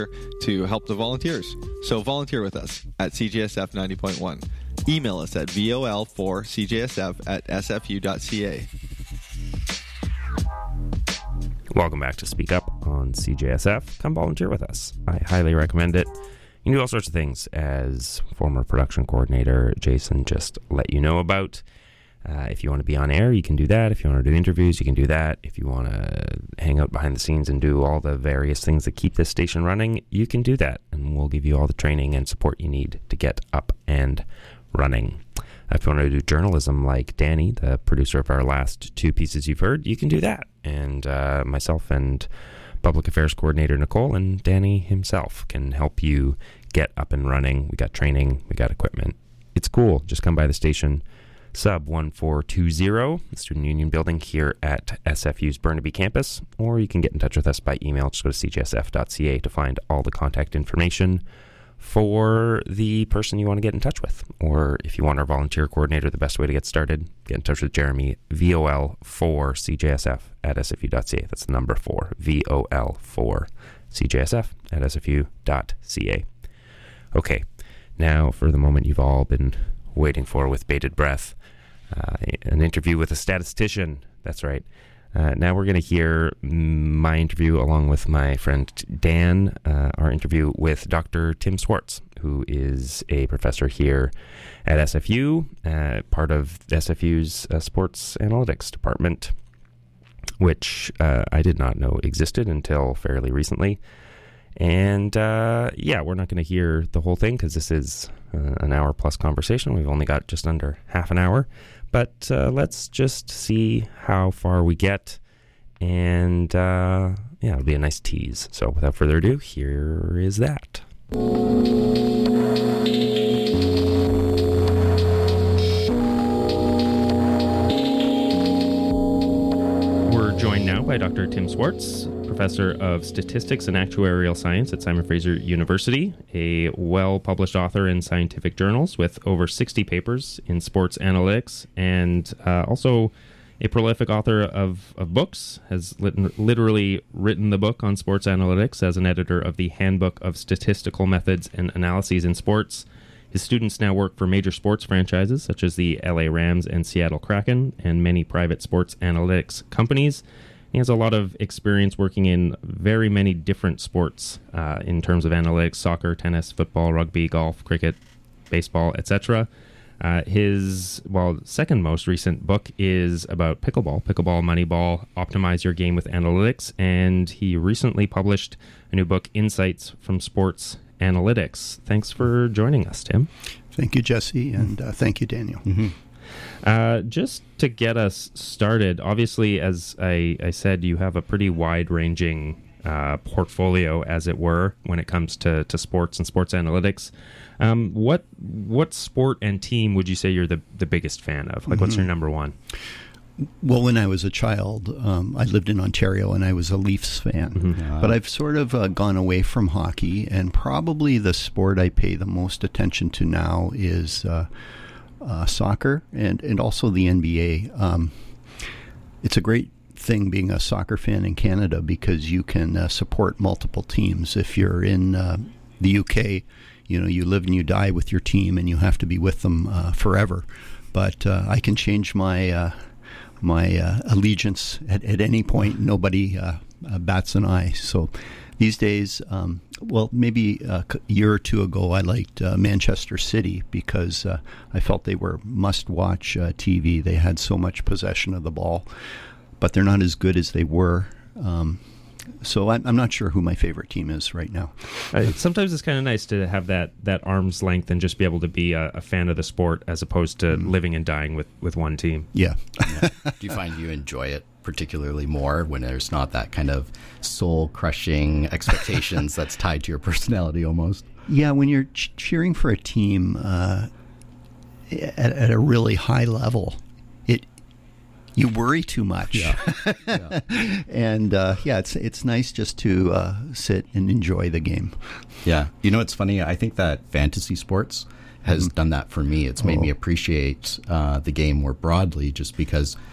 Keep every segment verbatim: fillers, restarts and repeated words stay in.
to help the volunteers. So volunteer with us at C J S F ninety point one. Email us at V O L four C J S F at S F U dot C A. Welcome back to Speak Up on C J S F. Come volunteer with us. I highly recommend it. You can do all sorts of things, as former production coordinator Jason just let you know about. Uh, if you want to be on air, you can do that. If you want to do interviews, you can do that. If you want to hang out behind the scenes and do all the various things that keep this station running, you can do that. And we'll give you all the training and support you need to get up and running. If you want to do journalism like Danny, the producer of our last two pieces you've heard, you can do that. And uh, myself and public affairs coordinator Nicole and Danny himself can help you get up and running. We got training, we got equipment. It's cool. Just come by the station. Sub one four two zero, the Student Union Building here at S F U's Burnaby campus, or you can get in touch with us by email. Just go to C J S F dot C A to find all the contact information for the person you want to get in touch with. Or if you want our volunteer coordinator, the best way to get started, get in touch with Jeremy, V O L four C J S F at S F U dot C A. That's the number four, V O L four C J S F at S F U dot C A. Okay, now for the moment you've all been waiting for with bated breath. Uh, an interview with a statistician. That's right. Uh, now we're going to hear my interview along with my friend Dan, uh, our interview with Doctor Tim Swartz, who is a professor here at S F U, uh, part of S F U's uh, Sports Analytics Department, which uh, I did not know existed until fairly recently. And uh, yeah, we're not going to hear the whole thing because this is uh, an hour plus conversation. We've only got just under half an hour. But uh, let's just see how far we get. And uh, yeah, it'll be a nice tease. So without further ado, here is that. We're joined now by Doctor Tim Swartz, professor of statistics and actuarial science at Simon Fraser University, a well-published author in scientific journals with over sixty papers in sports analytics, and uh, also a prolific author of, of books, has lit- literally written the book on sports analytics as an editor of the Handbook of Statistical Methods and Analyses in Sports. His students now work for major sports franchises such as the L A Rams and Seattle Kraken and many private sports analytics companies. He has a lot of experience working in very many different sports uh, in terms of analytics: soccer, tennis, football, rugby, golf, cricket, baseball, et cetera. Uh, his, well, second most recent book is about pickleball, Pickleball Moneyball, Optimize Your Game with Analytics, and he recently published a new book, Insights from Sports Analytics. Thanks for joining us, Tim. Thank you, Jesse, and uh, thank you, Daniel. Mm-hmm. Uh, just to get us started, obviously, as I, I said, you have a pretty wide-ranging uh, portfolio, as it were, when it comes to, to sports and sports analytics. Um, what what sport and team would you say you're the, the biggest fan of? Like, mm-hmm. what's your number one? Well, when I was a child, um, I lived in Ontario, and I was a Leafs fan. Mm-hmm. But I've sort of uh, gone away from hockey, and probably the sport I pay the most attention to now is Uh, Uh, soccer and, and also the N B A. Um, it's a great thing being a soccer fan in Canada because you can uh, support multiple teams. If you're in uh, the U K, you know, you live and you die with your team and you have to be with them uh, forever. But uh, I can change my uh, my uh, allegiance at, at any point. Nobody uh, uh, bats an eye. So these days, um, well, maybe a year or two ago, I liked uh, Manchester City because uh, I felt they were must-watch uh, T V. They had so much possession of the ball, but they're not as good as they were. Um, so I'm, I'm not sure who my favorite team is right now. Uh, sometimes it's kind of nice to have that, that arm's length and just be able to be a, a fan of the sport as opposed to mm. living and dying with, with one team. Yeah. yeah. Do you find you enjoy it particularly more when there's not that kind of soul-crushing expectations that's tied to your personality almost? Yeah, when you're ch- cheering for a team uh, at, at a really high level, it you worry too much. Yeah. yeah. and uh, yeah, it's it's nice just to uh, sit and enjoy the game. Yeah. You know, it's funny. I think that fantasy sports has mm-hmm. done that for me. It's made oh. me appreciate uh, the game more broadly just because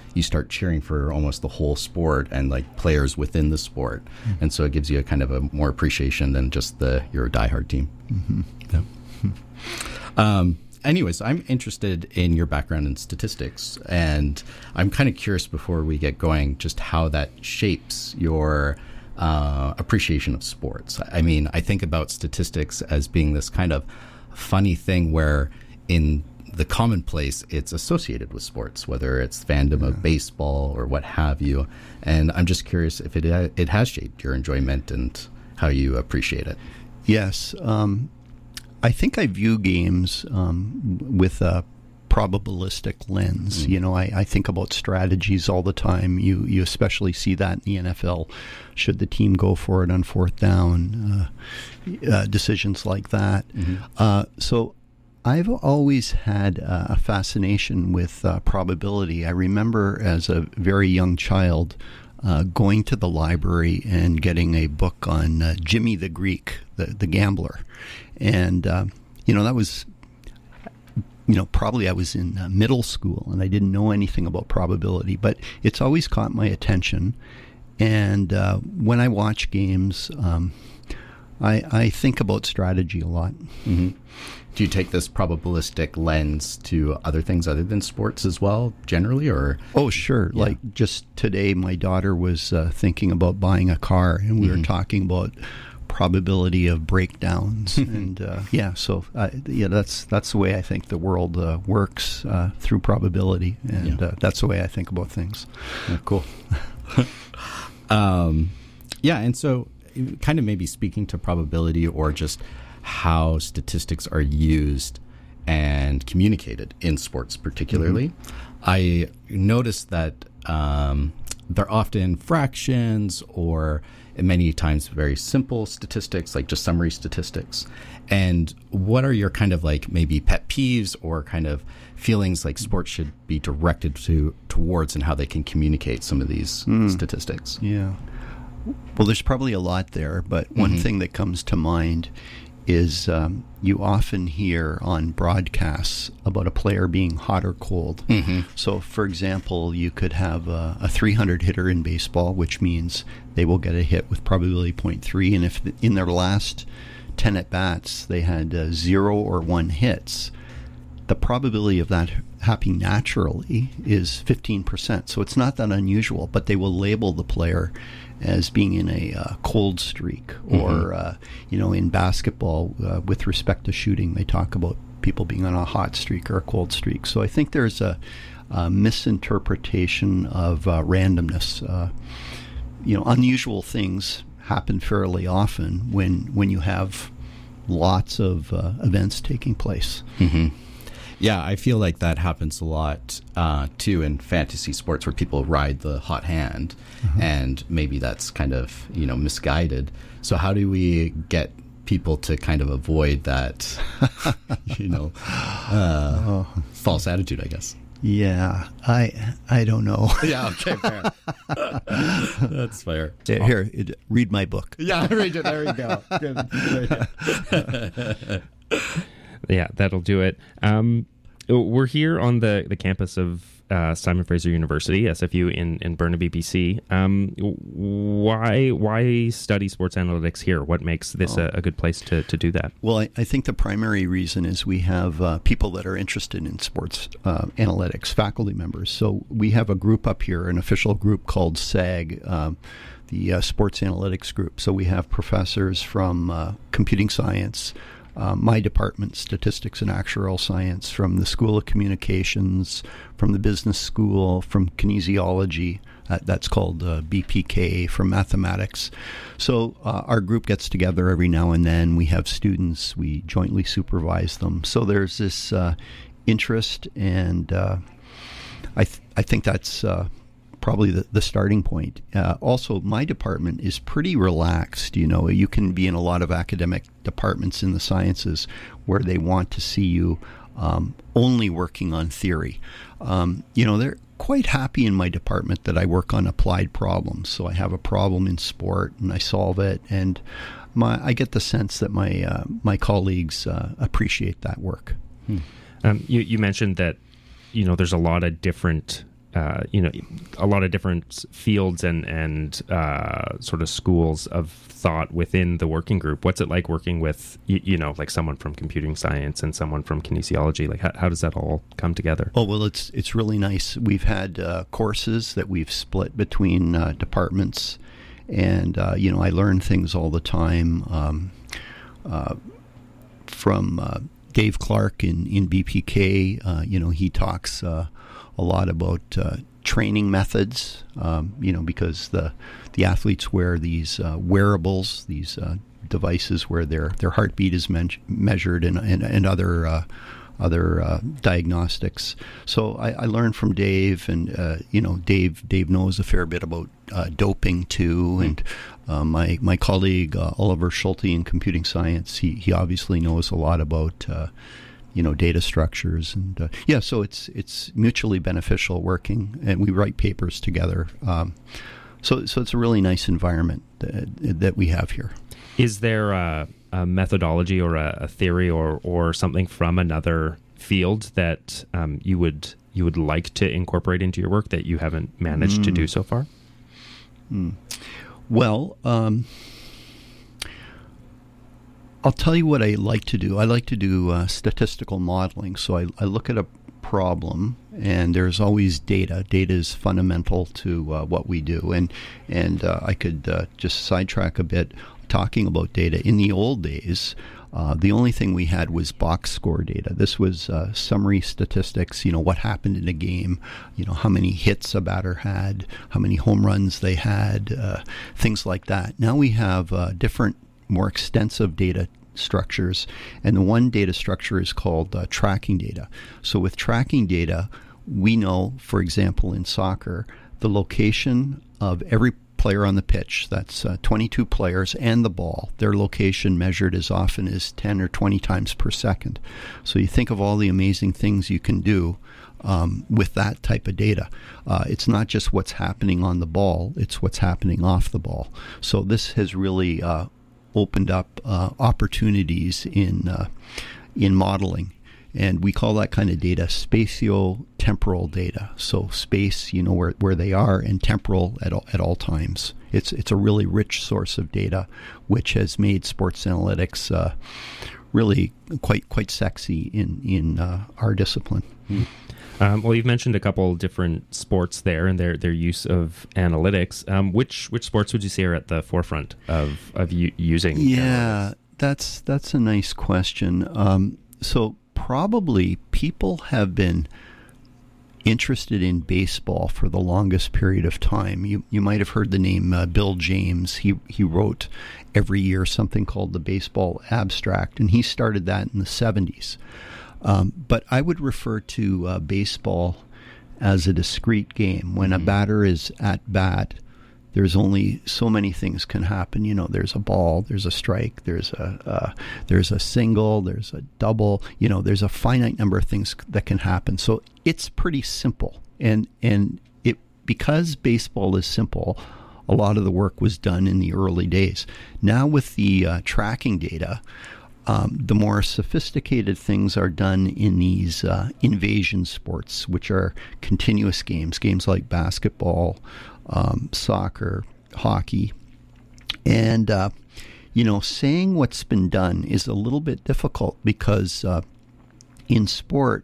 you start cheering for almost the whole sport and like players within the sport. Mm-hmm. And so it gives you a kind of a more appreciation than just the you're a diehard team. Mm-hmm. Yeah. Mm-hmm. Um, anyways, I'm interested in your background in statistics, and I'm kind of curious before we get going just how that shapes your uh, appreciation of sports. I mean, I think about statistics as being this kind of funny thing where in the commonplace it's associated with sports, whether it's fandom yeah. of baseball or what have you. And I'm just curious if it ha- it has shaped your enjoyment and how you appreciate it. Yes. Um, I think I view games um, with a probabilistic lens. Mm. You know, I, I think about strategies all the time. You you especially see that in the N F L. Should the team go for it on fourth down? Uh, uh, decisions like that. Mm-hmm. Uh, so I've always had uh, a fascination with uh, probability. I remember as a very young child uh, going to the library and getting a book on uh, Jimmy the Greek, the, the gambler. And, uh, you know, that was, you know, probably I was in uh, middle school and I didn't know anything about probability, but it's always caught my attention. And uh, when I watch games, um, I, I think about strategy a lot. Mm-hmm. Do you take this probabilistic lens to other things other than sports as well, generally, or? Oh, sure. Yeah. Like just today, my daughter was uh, thinking about buying a car, and we mm-hmm. were talking about probability of breakdowns, and uh, yeah, so uh, yeah, that's that's the way I think the world uh, works uh, through probability, and yeah. uh, that's the way I think about things. Yeah, cool. um, yeah, and so kind of maybe speaking to probability or just how statistics are used and communicated in sports particularly, mm-hmm. I noticed that um, they're often fractions or many times very simple statistics, like just summary statistics. And what are your kind of like maybe pet peeves or kind of feelings like sports should be directed to towards and how they can communicate some of these mm. statistics? Yeah. Well, there's probably a lot there, but one mm-hmm. thing that comes to mind is um, you often hear on broadcasts about a player being hot or cold. Mm-hmm. So, for example, you could have a, a three hundred hitter in baseball, which means they will get a hit with probability zero point three. And if the, in their last ten at-bats they had uh, zero or one hits, the probability of that happening naturally is fifteen percent. So it's not that unusual, but they will label the player as being in a uh, cold streak, or mm-hmm. uh, you know, in basketball, uh, with respect to shooting, they talk about people being on a hot streak or a cold streak. So I think there's a, a misinterpretation of uh, randomness. Uh, you know, unusual things happen fairly often when when you have lots of uh, events taking place. Mm-hmm. Yeah, I feel like that happens a lot, uh, too, in fantasy sports where people ride the hot hand, mm-hmm. and maybe that's kind of, you know, misguided. So how do we get people to kind of avoid that, you know, uh, oh. false attitude, I guess? Yeah, I I don't know. Yeah, okay, fair. That's fair. Here, here it, read my book. Yeah, read it. There we go. Good. Yeah, that'll do it. Um, we're here on the, the campus of uh, Simon Fraser University, S F U, in, in Burnaby, B C. Um, why why study sports analytics here? What makes this oh. a, a good place to, to do that? Well, I, I think the primary reason is we have uh, people that are interested in sports uh, analytics, faculty members. So we have a group up here, an official group called S A G, um, the uh, Sports Analytics Group. So we have professors from uh, computing science, Uh, my department, statistics and actuarial science, from the School of Communications, from the business school, from kinesiology, uh, that's called uh, B P K, from mathematics. So uh, our group gets together every now and then. We have students. We jointly supervise them. So there's this uh, interest, and uh, I, th- I think that's uh, probably the, the starting point. Uh, also, my department is pretty relaxed. You know, you can be in a lot of academic departments in the sciences where they want to see you um, only working on theory. Um, you know, they're quite happy in my department that I work on applied problems. So I have a problem in sport and I solve it, and my I get the sense that my uh, my colleagues uh, appreciate that work. Hmm. Um, you, you mentioned that, you know, there's a lot of different uh, you know, a lot of different fields and and uh, sort of schools of thought within the working group. What's it like working with, you, you know, like someone from computing science and someone from kinesiology? Like, how, how does that all come together? Oh, well, it's it's really nice. We've had uh, courses that we've split between uh, departments, and uh, you know, I learn things all the time um, uh, from uh, Dave Clark in in B P K. Uh, you know, he talks uh, a lot about uh, training methods. Um, you know, because the the athletes wear these uh, wearables, these uh, devices where their their heartbeat is men- measured, and and, and other uh, other uh, diagnostics. So I, I learned from Dave, and uh, you know, Dave Dave knows a fair bit about uh, doping too, and uh, my my colleague uh, Oliver Schulte in computing science, he he obviously knows a lot about uh, you know, data structures, and uh, yeah, so it's it's mutually beneficial working, and we write papers together. Um, so so it's a really nice environment that, that we have here. Is there a, a methodology or a, a theory or, or something from another field that um, you would you would like to incorporate into your work that you haven't managed mm. to do so far? Mm. Well, um, I'll tell you what I like to do. I like to do uh, statistical modeling. So I, I look at a problem, and there's always data. Data is fundamental to uh, what we do. And and uh, I could uh, just sidetrack a bit talking about data. In the old days, uh, the only thing we had was box score data. This was uh, summary statistics, you know, what happened in a game, you know, how many hits a batter had, how many home runs they had, uh, things like that. Now we have uh, different, more extensive data structures, and the one data structure is called uh, tracking data. So with tracking data, we know, for example, in soccer, the location of every player on the pitch. That's uh, twenty-two players and the ball. Their location measured as often as ten or twenty times per second. So you think of all the amazing things you can do um, with that type of data. Uh, it's not just what's happening on the ball, it's what's happening off the ball. So this has really uh, opened up uh, opportunities in uh, in modeling. And we call that kind of data spatio-temporal data. So space, you know, where, where they are, and temporal at all, at all times. It's it's a really rich source of data, which has made sports analytics uh, really quite quite sexy in in uh, our discipline. Mm. Um, well, you've mentioned a couple different sports there and their their use of analytics. Um, which which sports would you say are at the forefront of of u- using? Yeah, analytics? that's that's a nice question. Um, so. Probably people have been interested in baseball for the longest period of time. You you might have heard the name uh, Bill James. He he wrote every year something called the Baseball Abstract, and he started that in the seventies. Um, but I would refer to uh, baseball as a discrete game. When a batter is at bat, there's only so many things can happen. You know, there's a ball, there's a strike, there's a uh, there's a single, there's a double. You know, there's a finite number of things that can happen. So it's pretty simple. And and it because baseball is simple, a lot of the work was done in the early days. Now with the uh, tracking data, um, the more sophisticated things are done in these uh, invasion sports, which are continuous games, games like basketball, Um, soccer, hockey, and uh, you know, saying what's been done is a little bit difficult because uh, in sport,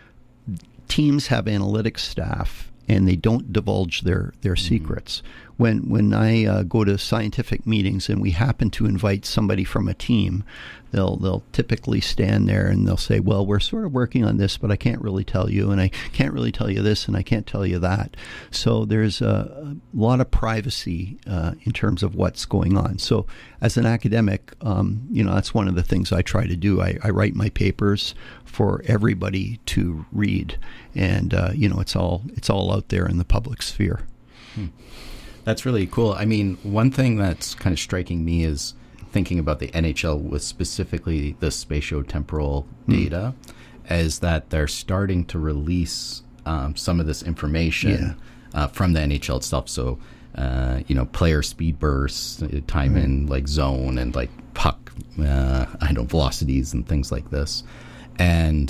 teams have analytics staff and they don't divulge their their mm-hmm. secrets. When when I uh, go to scientific meetings and we happen to invite somebody from a team, they'll they'll typically stand there and they'll say, "Well, we're sort of working on this, but I can't really tell you, and I can't really tell you this, and I can't tell you that." So there's a, a lot of privacy uh, in terms of what's going on. So as an academic, um, you know, that's one of the things I try to do. I, I write my papers for everybody to read, and uh, you know, it's all it's all out there in the public sphere. Hmm. That's really cool. I mean, one thing that's kind of striking me is thinking about the N H L with specifically the spatiotemporal data, mm. is that they're starting to release um, some of this information yeah. uh, from the N H L itself. So, uh, you know, player speed bursts, time mm. in like zone and like puck, uh, I don't know, velocities and things like this. And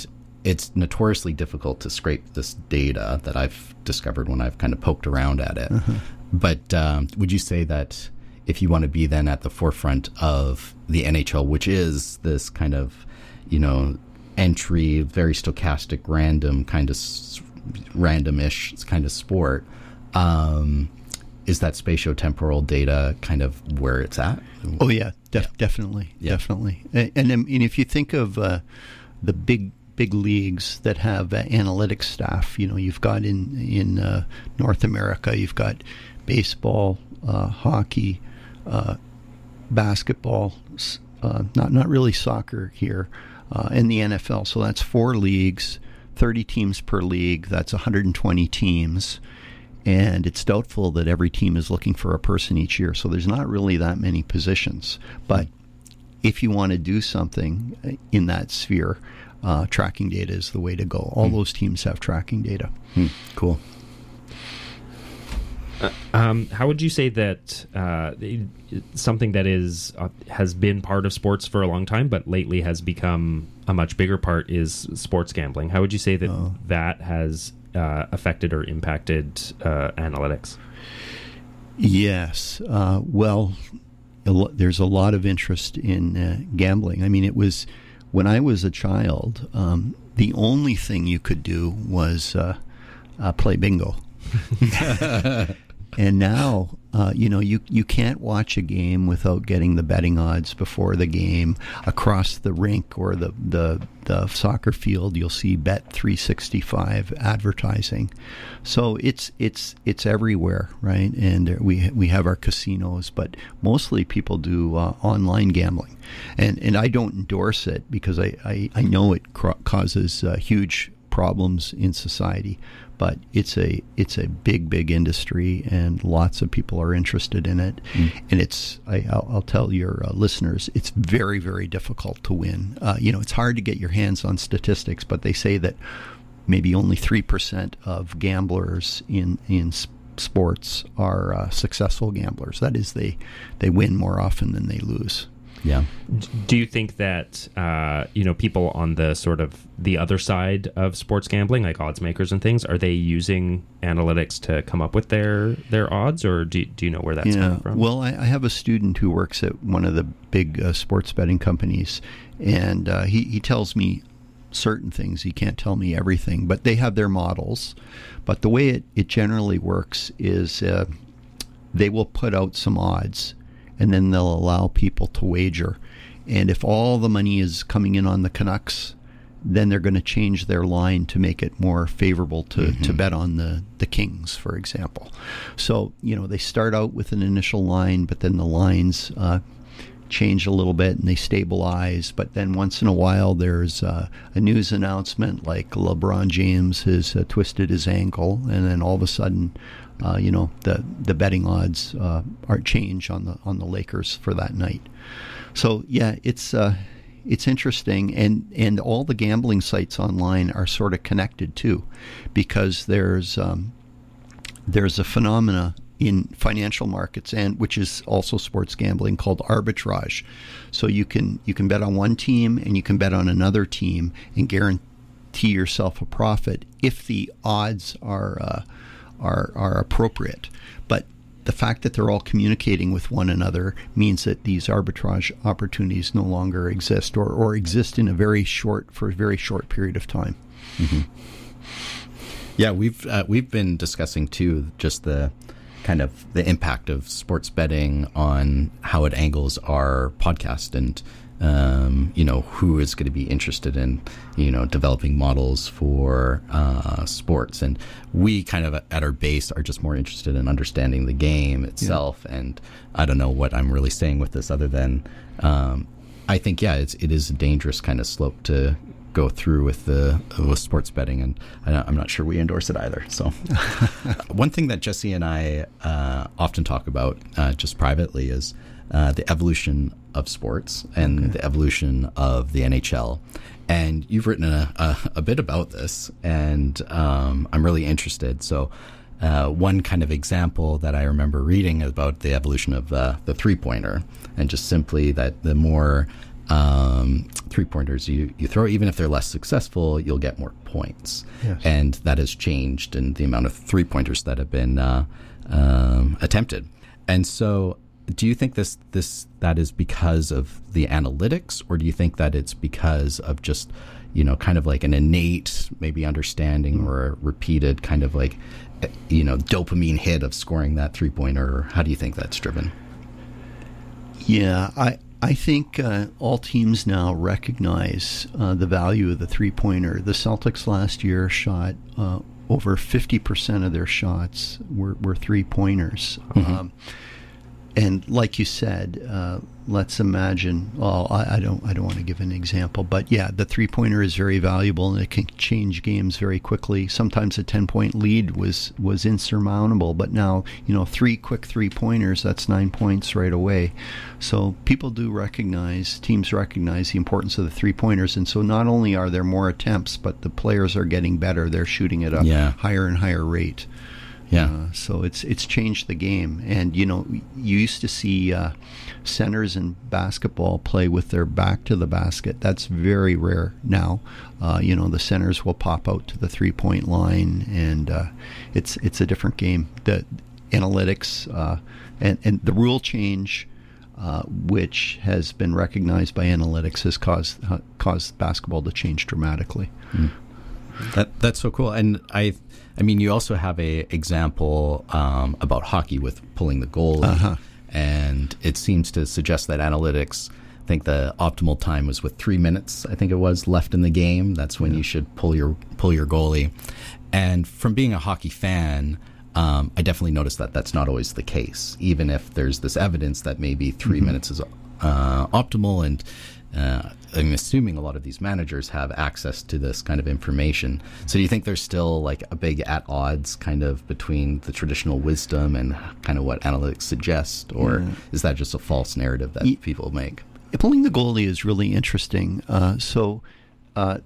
it's notoriously difficult to scrape this data that I've discovered when I've kind of poked around at it. Uh-huh. But um, would you say that if you want to be then at the forefront of the N H L, which is this kind of, you know, entry, very stochastic, random kind of s- random-ish kind of sport, um, is that spatiotemporal data kind of where it's at? Oh yeah, def- yeah. definitely, yeah. definitely. And, and and if you think of uh, the big big leagues that have uh, analytics staff, you know, you've got in in uh, North America, you've got baseball, uh, hockey, uh, basketball, uh, not not really soccer here, uh, and the N F L. So that's four leagues, thirty teams per league. That's one hundred twenty teams. And it's doubtful that every team is looking for a person each year. So there's not really that many positions. But if you want to do something in that sphere, uh, tracking data is the way to go. All hmm. those teams have tracking data. Hmm. Cool. Uh, um, how would you say that uh, something that is uh, has been part of sports for a long time, but lately has become a much bigger part, is sports gambling? How would you say that oh. that has uh, affected or impacted uh, analytics? Yes. Uh, well, a lo- there's a lot of interest in uh, gambling. I mean, it was when I was a child, um, the only thing you could do was uh, uh, play bingo. And now, uh, you know, you, you can't watch a game without getting the betting odds before the game. Across the rink or the, the, the soccer field, you'll see Bet three sixty-five advertising. So it's it's it's everywhere, right? And we we have our casinos, but mostly people do uh, online gambling. And and I don't endorse it because I, I, I know it cro- causes uh, huge problems in society. But it's a it's a big big industry, and lots of people are interested in it. Mm. And it's I, I'll, I'll tell your uh, listeners, it's very very difficult to win. Uh, you know, it's hard to get your hands on statistics, but they say that maybe only three percent of gamblers in in sports are uh, successful gamblers. That is, they they win more often than they lose. Yeah. Do you think that uh, you know, people on the sort of the other side of sports gambling, like odds makers and things, are they using analytics to come up with their their odds, or do do you know where that's yeah. coming from? Well, I, I have a student who works at one of the big uh, sports betting companies, and uh, he he tells me certain things. He can't tell me everything, but they have their models. But the way it, it generally works is uh, they will put out some odds, and then they'll allow people to wager. And if all the money is coming in on the Canucks, then they're going to change their line to make it more favorable to, mm-hmm. to bet on the, the Kings, for example. So, you know, they start out with an initial line, but then the lines uh, change a little bit and they stabilize. But then once in a while there's uh, a news announcement like LeBron James has uh, twisted his ankle, and then all of a sudden Uh, you know, the the betting odds uh, are change on the on the Lakers for that night. So yeah, it's uh, it's interesting, and and all the gambling sites online are sort of connected too, because there's um, there's a phenomena in financial markets, and which is also sports gambling, called arbitrage. So you can you can bet on one team and you can bet on another team and guarantee yourself a profit if the odds are uh, are are appropriate. But the fact that they're all communicating with one another means that these arbitrage opportunities no longer exist, or, or exist in a very short for a very short period of time. Mm-hmm. Yeah, we've uh, we've been discussing too just the kind of the impact of sports betting on how it angles our podcast, and um, you know, who is going to be interested in, you know, developing models for uh, sports. And we kind of at our base are just more interested in understanding the game itself. Yeah. And I don't know what I'm really saying with this other than um, I think, yeah, it's, it is a dangerous kind of slope to go through with the with sports betting, and I'm not sure we endorse it either. So one thing that Jesse and I uh, often talk about uh, just privately is uh, the evolution of sports and okay. the evolution of the N H L. And you've written a, a, a bit about this, and um, I'm really interested. So uh, one kind of example that I remember reading about the evolution of uh, the three-pointer, and just simply that the more um, um, three pointers you, you throw, even if they're less successful, you'll get more points. Yes. And that has changed in the amount of three pointers that have been uh, um, attempted. And so, do you think this this that is because of the analytics, or do you think that it's because of just, you know, kind of like an innate maybe understanding mm. or a repeated kind of like, you know, dopamine hit of scoring that three pointer? Or how do you think that's driven? Yeah, I I think uh, all teams now recognize uh, the value of the three pointer. The Celtics last year shot uh, over fifty percent of their shots were, were three pointers. Mm-hmm. Um, And like you said, uh, let's imagine. Well, I, I don't. I don't want to give an example, but yeah, the three-pointer is very valuable, and it can change games very quickly. Sometimes a ten-point lead was was insurmountable, but now, you know, three quick three-pointers, that's nine points right away. So people do recognize, teams recognize the importance of the three-pointers, and so not only are there more attempts, but the players are getting better. They're shooting at a yeah. higher and higher rate. Yeah. Uh, so it's it's changed the game. And, you know, you used to see uh, centers in basketball play with their back to the basket. That's very rare now. Uh, you know, the centers will pop out to the three-point line, and uh, it's it's a different game. The analytics uh, and, and the rule change, uh, which has been recognized by analytics, has caused, uh, caused basketball to change dramatically. Mm. That That's so cool. And I... I mean, you also have a example um, about hockey with pulling the goalie, uh-huh. and it seems to suggest that analytics think the optimal time was with three minutes. I think it was left in the game. That's when yeah. you should pull your pull your goalie. And from being a hockey fan, um, I definitely noticed that that's not always the case. Even if there's this evidence that maybe three mm-hmm. minutes is uh, optimal, and Uh, I'm assuming a lot of these managers have access to this kind of information. So do you think there's still like a big at odds kind of between the traditional wisdom and kind of what analytics suggest? Or yeah. is that just a false narrative that e- people make? Pulling the goalie is really interesting. Uh, so uh,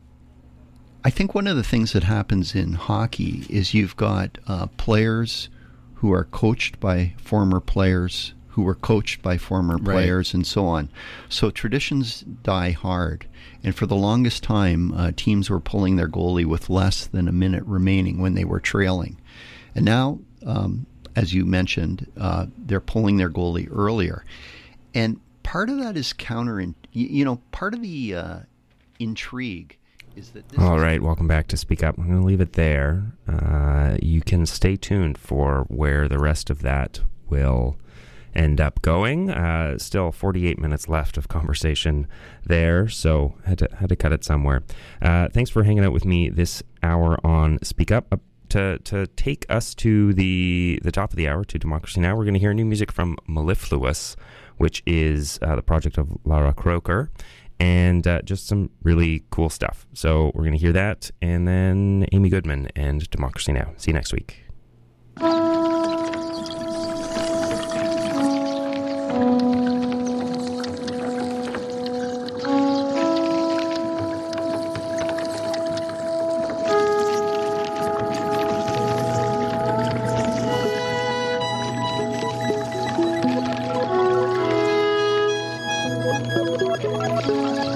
I think one of the things that happens in hockey is you've got uh, players who are coached by former players who were coached by former players, right. and so on. So traditions die hard. And for the longest time, uh, teams were pulling their goalie with less than a minute remaining when they were trailing. And now, um, as you mentioned, uh, they're pulling their goalie earlier. And part of that is counter, you, you know, part of the uh, intrigue is that this All is right, welcome back to Speak Up. I'm going to leave it there. Uh, you can stay tuned for where the rest of that will end up going. Uh, still forty-eight minutes left of conversation there, so had to had to cut it somewhere. Uh, thanks for hanging out with me this hour on Speak Up. Uh, to to take us to the the top of the hour, to Democracy Now!, we're going to hear new music from Mellifluous, which is uh, the project of Lara Croker, and uh, just some really cool stuff. So we're going to hear that, and then Amy Goodman and Democracy Now! See you next week. Thank you.